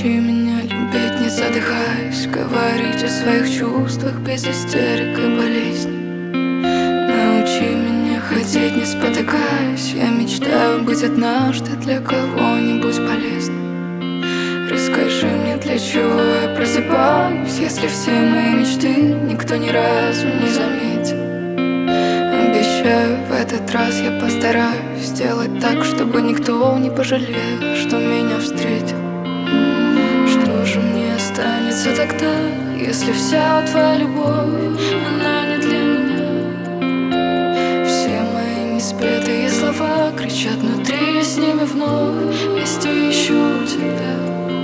Научи меня любить, не задыхаясь, говорить о своих чувствах без истерик и болезней. Научи меня ходить, не спотыкаясь. Я мечтаю быть однажды для кого-нибудь полезной. Расскажи мне, для чего я просыпаюсь, если все мои мечты никто ни разу не заметил. Обещаю, в этот раз я постараюсь сделать так, чтобы никто не пожалел, что меня встретил. Что же мне останется тогда, если вся твоя любовь, она не для меня? Все мои неспетые слова кричат внутри, с ними вновь вести ищу тебя.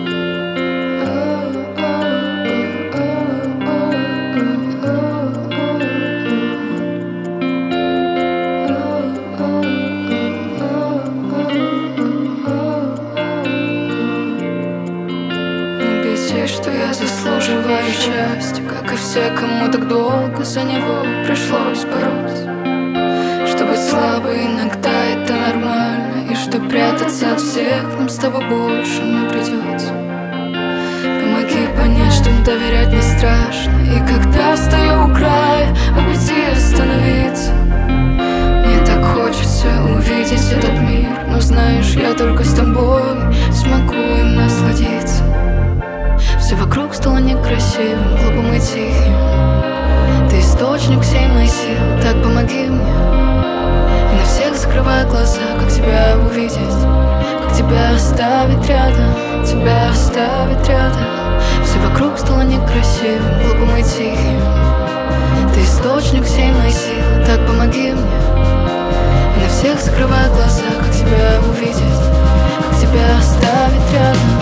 Что я заслуживаю счастья, как и все, кому так долго за него пришлось бороться. Что быть слабой иногда это нормально, и что прятаться от всех нам с тобой больше не придется. Помоги понять, что доверять не страшно, и когда стою у края, победи остановиться. Мне так хочется увидеть этот мир, но знаешь, я только с тобой смогу им насладиться. Все вокруг стало некрасивым, глупым и тихим. Ты источник всей моей силы, так помоги мне. И на всех закрывая глаза, как тебя увидеть, как тебя оставить рядом, тебя оставить рядом. Все вокруг стало некрасивым, глупым и тихим. Ты источник всей моей силы, так помоги мне. И на всех закрывая глаза, как тебя увидеть, как тебя оставить рядом.